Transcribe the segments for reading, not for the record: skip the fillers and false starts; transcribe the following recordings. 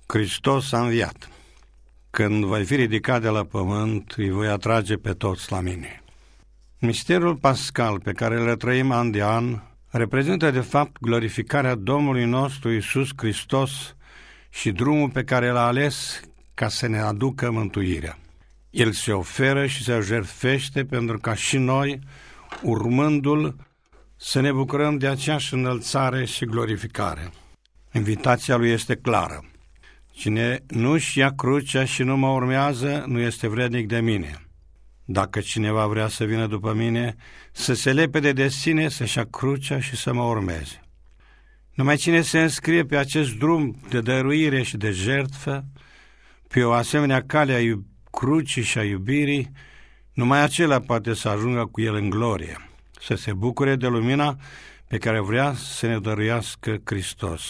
Hristos a înviat. Când voi fi ridicat de la pământ, îi voi atrage pe toți la mine. Misterul pascal pe care îl trăim an de an reprezintă de fapt glorificarea Domnului nostru Iisus Hristos și drumul pe care l-a ales ca să ne aducă mântuirea. El se oferă și se jertfește pentru ca și noi, urmându-l, să ne bucurăm de aceeași înălțare și glorificare. Invitația lui este clară. Cine nu-și ia crucea și nu mă urmează, nu este vrednic de mine. Dacă cineva vrea să vină după mine, să se lepede de sine, să-și ia crucea și să mă urmeze. Numai cine se înscrie pe acest drum de dăruire și de jertfă, pe o asemenea cale a crucii și a iubirii, numai acela poate să ajungă cu el în glorie, să se bucure de lumina pe care vrea să ne dăruiască Hristos.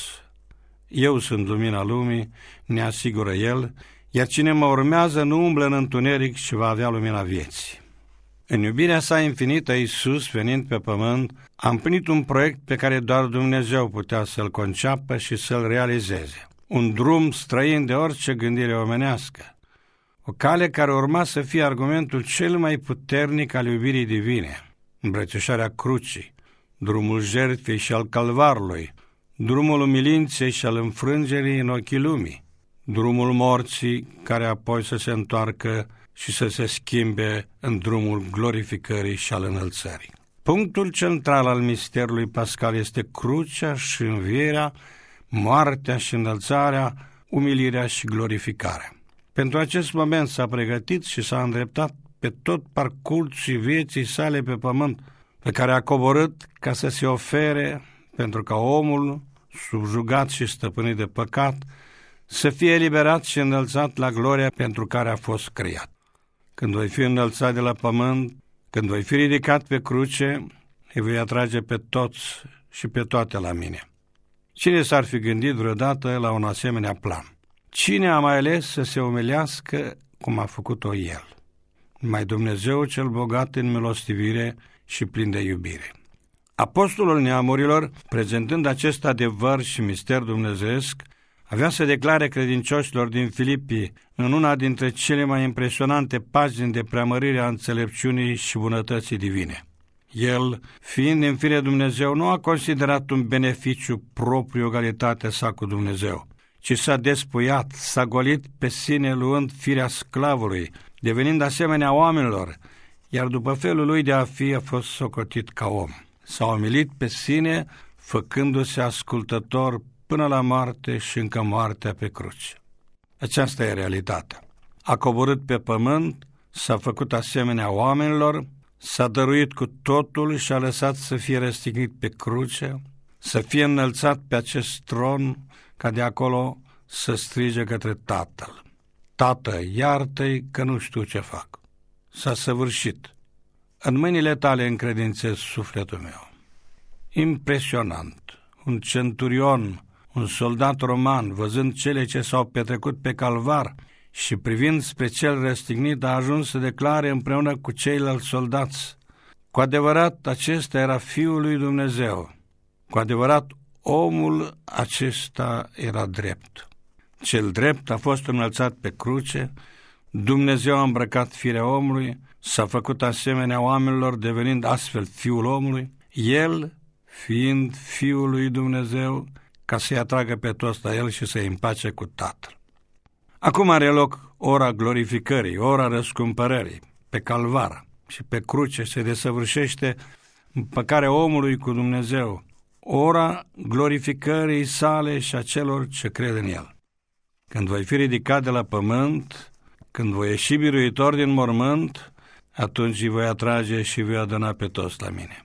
Eu sunt lumina lumii, ne asigură El, iar cine mă urmează nu umblă în întuneric și va avea lumina vieții. În iubirea sa infinită, Iisus, venind pe pământ, a împlinit un proiect pe care doar Dumnezeu putea să-l conceapă și să-l realizeze. Un drum străin de orice gândire omenească. O cale care urma să fie argumentul cel mai puternic al iubirii divine. Îmbrățișarea crucii, drumul jertfei și al calvarului, drumul umilinței și al înfrângerii în ochii lumii, drumul morții care apoi să se întoarcă și să se schimbe în drumul glorificării și al înălțării. Punctul central al misterului pascal este crucea și învierea, moartea și înălțarea, umilirea și glorificarea. Pentru acest moment s-a pregătit și s-a îndreptat pe tot parcursul vieții sale pe pământ, pe care a coborât ca să se ofere pentru ca omul, subjugat și stăpânit de păcat, să fie eliberat și înălțat la gloria pentru care a fost creat. Când voi fi înălțat de la pământ, când voi fi ridicat pe cruce, îi voi atrage pe toți și pe toate la mine. Cine s-ar fi gândit vreodată la un asemenea plan? Cine a mai ales să se umilească cum a făcut-o El? Numai Dumnezeu cel bogat în milostivire și plin de iubire. Apostolul neamurilor, prezentând acest adevăr și mister dumnezeiesc, avea să declare credincioșilor din Filipii în una dintre cele mai impresionante pagini de preamărire a înțelepciunii și bunătății divine. El, fiind în fire Dumnezeu, nu a considerat un beneficiu propriu egalitatea sa cu Dumnezeu, ci s-a despuiat, s-a golit pe sine luând firea sclavului, devenind asemenea oamenilor, iar după felul lui de a fi a fost socotit ca om. S-a umilit pe sine, făcându-se ascultător până la moarte și încă moartea pe cruce. Aceasta e realitatea. A coborât pe pământ, s-a făcut asemenea oamenilor, s-a dăruit cu totul și a lăsat să fie răstignit pe cruce, să fie înălțat pe acest tron, ca de acolo să strige către Tatăl. Tată, iartă-i că nu știu ce fac. S-a săvârșit. În mâinile tale încredințez sufletul meu. Impresionant. Un centurion, un soldat roman, văzând cele ce s-au petrecut pe calvar și privind spre cel răstignit, a ajuns să declare împreună cu ceilalți soldați: cu adevărat, acesta era Fiul lui Dumnezeu. Cu adevărat, omul acesta era drept. Cel drept a fost înălțat pe cruce, Dumnezeu a îmbrăcat firea omului, s-a făcut asemenea oamenilor, devenind astfel Fiul omului, El fiind Fiul lui Dumnezeu, ca să-i atragă pe toți la El și să-i împace cu Tatăl. Acum are loc ora glorificării, ora răscumpărării, pe calvar și pe cruce se desăvârșește împăcarea omului cu Dumnezeu, ora glorificării sale și a celor ce cred în El. Când voi fi ridicat de la pământ, când voi ieși biruitor din mormânt, atunci îi voi atrage și voi aduna pe toți la mine.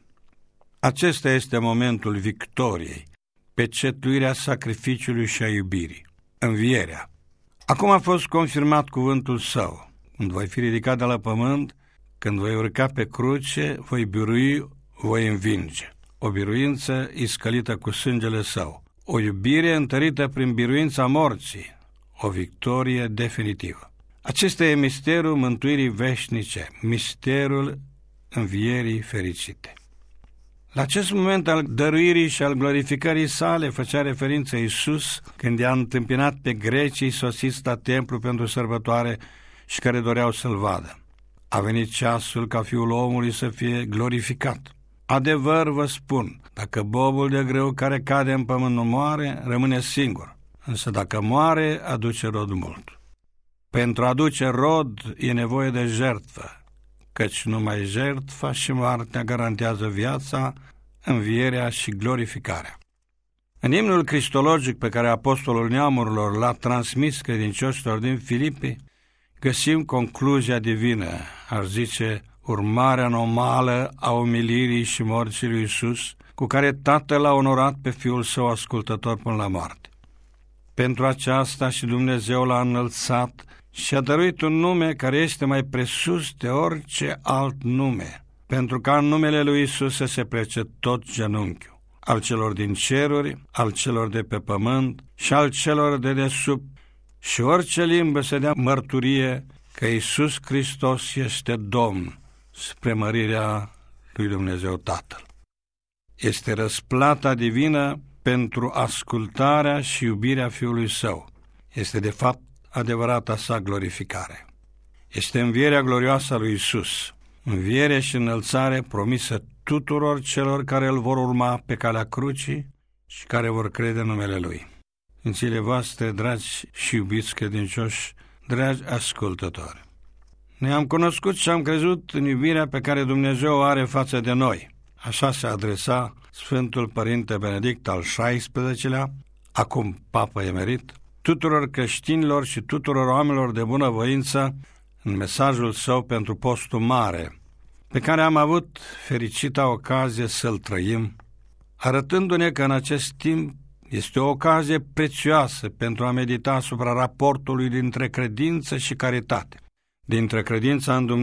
Acesta este momentul victoriei, pecetuirea sacrificiului și a iubirii, învierea. Acum a fost confirmat cuvântul Său. Când voi fi ridicat de la pământ, când voi urca pe cruce, voi birui, voi învinge. O biruință iscălită cu sângele Său, o iubire întărită prin biruința morții, o victorie definitivă. Acesta e misterul mântuirii veșnice, misterul învierii fericite. La acest moment al dăruirii și al glorificării sale făcea referință Iisus când i-a întâmpinat pe grecii sosiți la templu pentru sărbătoare și care doreau să-L vadă. A venit ceasul ca Fiul omului să fie glorificat. Adevăr vă spun, dacă bobul de grâu care cade în pământ nu moare, rămâne singur, însă dacă moare, aduce rod mult. Pentru a aduce rod e nevoie de jertfă, căci numai jertfa și moartea garantează viața, învierea și glorificarea. În imnul cristologic pe care apostolul neamurilor l-a transmis credincioșilor din Filipi, găsim concluzia divină, aș zice, urmarea normală a umilirii și morții lui Iisus, cu care Tatăl l-a onorat pe Fiul Său ascultător până la moarte. Pentru aceasta și Dumnezeu l-a înălțat și a dăruit un nume care este mai presus de orice alt nume, pentru ca în numele lui Iisus să se plece tot genunchiul, al celor din ceruri, al celor de pe pământ și al celor de desubt, și orice limbă să dea mărturie că Iisus Hristos este Domn, spre mărirea lui Dumnezeu Tatăl. Este răsplata divină pentru ascultarea și iubirea Fiului Său. Este de fapt adevărata sa glorificare. Este învierea glorioasă a lui Iisus, înviere și înălțare promisă tuturor celor care îl vor urma pe calea crucii și care vor crede în numele Lui. În zilele voastre, dragi și iubiți credincioși, dragi ascultători, ne-am cunoscut și am crezut în iubirea pe care Dumnezeu o are față de noi. Așa se adresa Sfântul Părinte Benedict al XVI-lea, acum Papă emerit, tuturor creștinilor și tuturor oamenilor de bunăvoință în mesajul său pentru postul mare, pe care am avut fericita ocazie să-l trăim, arătându-ne că în acest timp este o ocazie prețioasă pentru a medita asupra raportului dintre credință și caritate, dintre credința în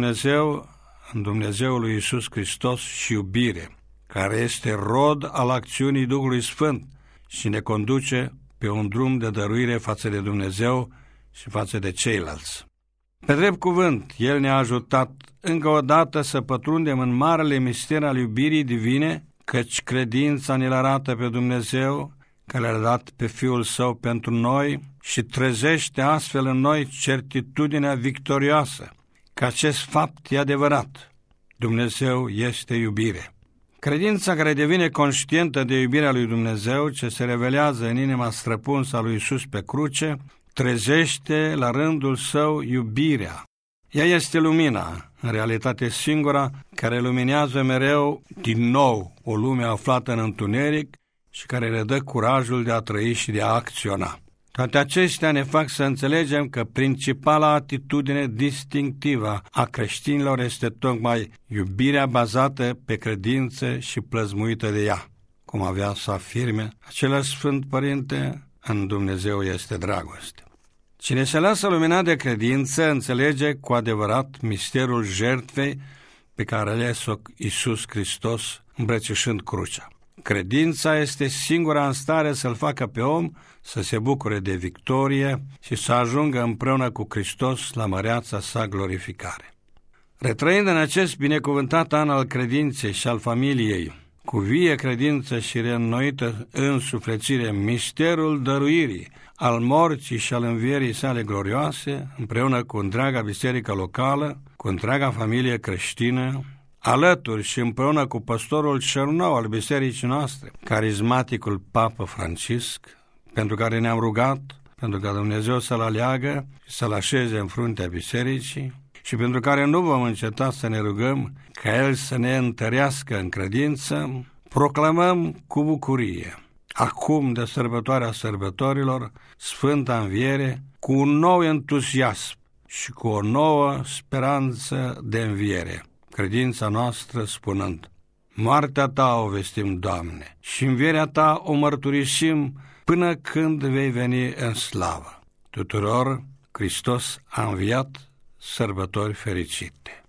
Dumnezeul lui Iisus Hristos și iubire, care este rod al acțiunii Duhului Sfânt și ne conduce pe un drum de dăruire față de Dumnezeu și față de ceilalți. Pe drept cuvânt, El ne-a ajutat încă o dată să pătrundem în marele mister al iubirii divine, căci credința ne-l arată pe Dumnezeu, care le-a dat pe Fiul Său pentru noi și trezește astfel în noi certitudinea victorioasă, că acest fapt e adevărat. Dumnezeu este iubire. Credința care devine conștientă de iubirea lui Dumnezeu, ce se revelează în inima străpunsă a lui Iisus pe cruce, trezește la rândul său iubirea. Ea este lumina, în realitate singura, care luminează mereu din nou o lume aflată în întuneric și care le dă curajul de a trăi și de a acționa. Toate acestea ne fac să înțelegem că principala atitudine distinctivă a creștinilor este tocmai iubirea bazată pe credință și plăzmuită de ea. Cum avea să afirme același Sfânt Părinte, în Dumnezeu este dragoste. Cine se lasă luminat de credință înțelege cu adevărat misterul jertfei pe care a ales-o Iisus Hristos îmbrățișând crucea. Credința este singura în stare să-l facă pe om să se bucure de victorie și să ajungă împreună cu Hristos la măreața sa glorificare. Retrăind în acest binecuvântat an al credinței și al familiei, cu vie credință și reînnoită însuflețire, misterul dăruirii, al morții și al învierii sale glorioase, împreună cu întreaga biserică locală, cu întreaga familie creștină, alături și împreună cu păstorul cel nou al bisericii noastre, carismaticul Papă Francisc, pentru care ne-am rugat, pentru ca Dumnezeu să-l aleagă și să-l așeze în fruntea bisericii și pentru care nu vom înceta să ne rugăm ca El să ne întărească în credință, proclamăm cu bucurie, acum de sărbătoarea sărbătorilor, Sfânta Înviere, cu un nou entuziasm și cu o nouă speranță de înviere. Credința noastră spunând: moartea Ta o vestim, Doamne, și învierea Ta o mărturisim până când vei veni în slavă. Tuturor, Hristos a înviat, sărbători fericite!